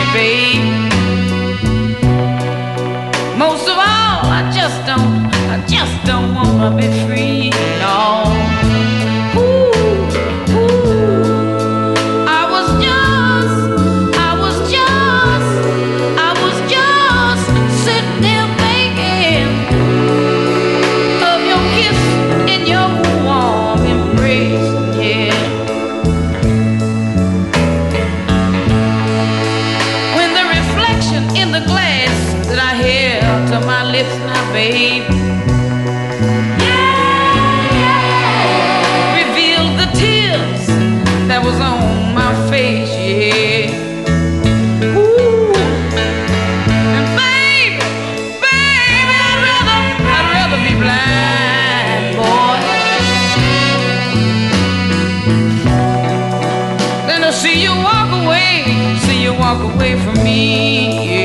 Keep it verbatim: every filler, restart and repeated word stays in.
babe. Most of all, I just don't, I just don't wanna be free, no. Ooh, ooh. I was just, I was just, I was just sitting there thinking of your kiss and your warm embrace, yeah. When the reflection in the glass that I held to my lips now, babe, yeah, yeah, revealed the tears that was on my face, yeah. Ooh, and baby, baby, I'd rather, I'd rather be blind, boy, than to see you walk away, see you walk away from me, yeah.